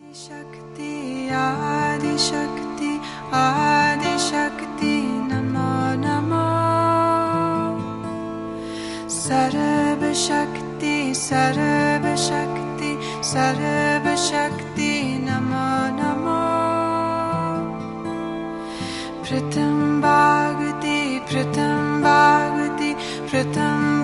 शक्ति आदिशक्ति आदिशक्ति नमो नमो सर्वशक्ति सर्वशक्ति सर्वशक्ति नमो नमो प्रथम भागवती प्रथम भागवती प्रथम